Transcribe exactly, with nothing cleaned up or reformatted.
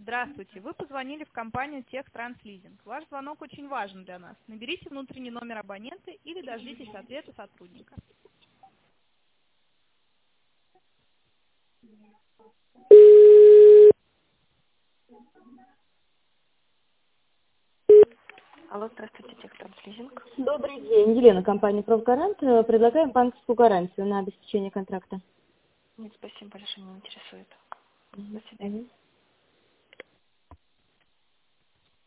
Здравствуйте, вы позвонили в компанию Техтранслизинг. Ваш звонок очень важен для нас. Наберите внутренний номер абонента или дождитесь ответа сотрудника. Алло, здравствуйте, Техтранслизинг. Добрый день, Елена, компания «Профгарант». Э, Предлагаем банковскую гарантию на обеспечение контракта. Нет, спасибо большое, не интересует. До Мгм. свидания.